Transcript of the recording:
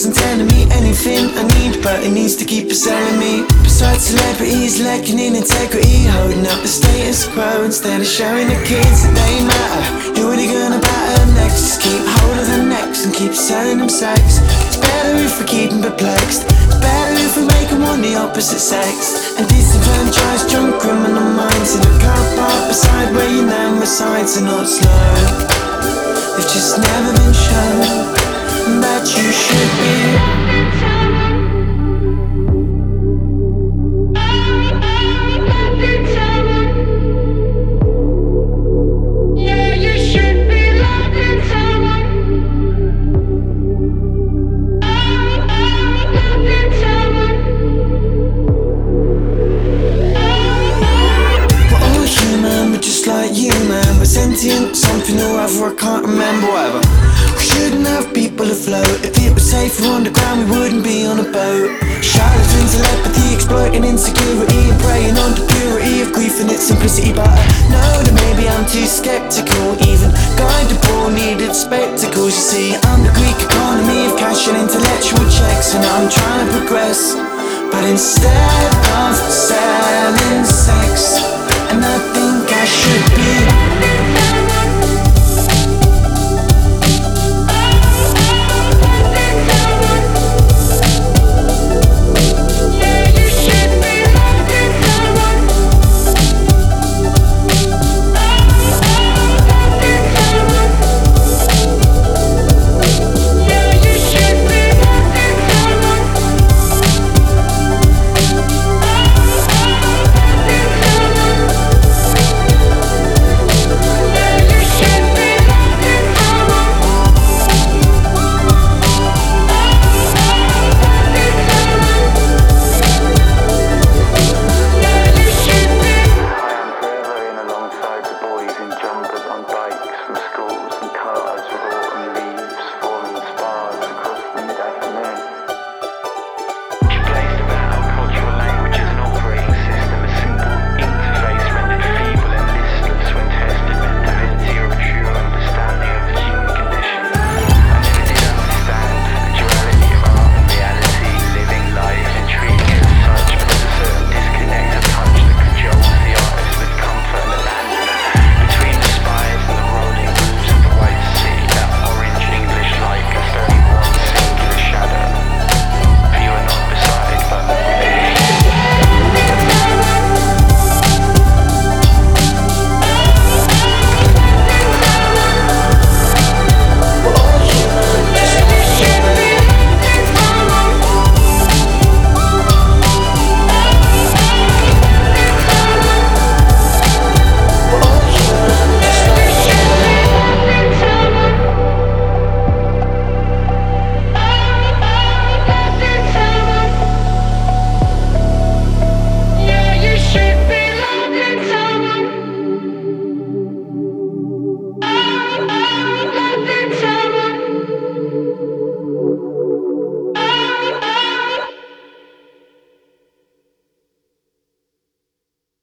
isn't telling me anything I need, but it needs to keep selling me. Besides celebrities lacking in integrity, holding up the status quo instead of showing the kids that they matter. Who are they gonna batter next? Just keep hold of the necks and keep selling them sex. It's better if we keep them perplexed. It's better if we make them want the opposite sex. And disenfranchised young criminal minds in a car park beside where your nan resides are not slow. They've just never been shown that you should be. Sentient, something or other, I can't remember, whatever. We shouldn't have people afloat. If it was safer on the ground, we wouldn't be on a boat. Charlatans, telepathy, exploiting insecurity and preying on the purity of grief and its simplicity. But I know that maybe I'm too skeptical. Even guidable needed spectacles. You see, I'm the Greek economy of cash and intellectual checks, and I'm trying to progress, but instead of selling sex, and I think I should be